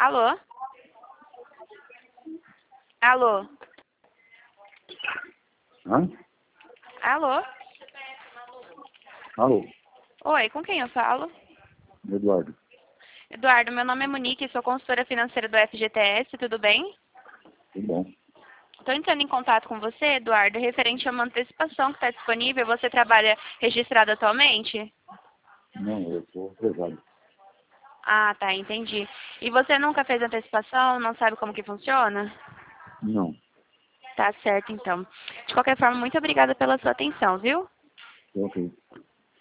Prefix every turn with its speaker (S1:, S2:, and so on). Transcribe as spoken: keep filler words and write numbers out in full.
S1: Alô? Alô?
S2: Hã?
S1: Alô?
S2: Alô,
S1: Oi, com quem eu falo?
S2: Eduardo.
S1: Eduardo, meu nome é Monique, sou consultora financeira do F G T S, tudo bem?
S2: Tudo bom?
S1: Estou entrando em contato com você, Eduardo, referente a uma antecipação que está disponível. Você trabalha registrado atualmente?
S2: Não, eu sou empresário.
S1: Ah, tá, entendi. E você nunca fez antecipação, não sabe como que funciona?
S2: Não.
S1: Tá certo, então. De qualquer forma, muito obrigada pela sua atenção, viu?
S2: Ok.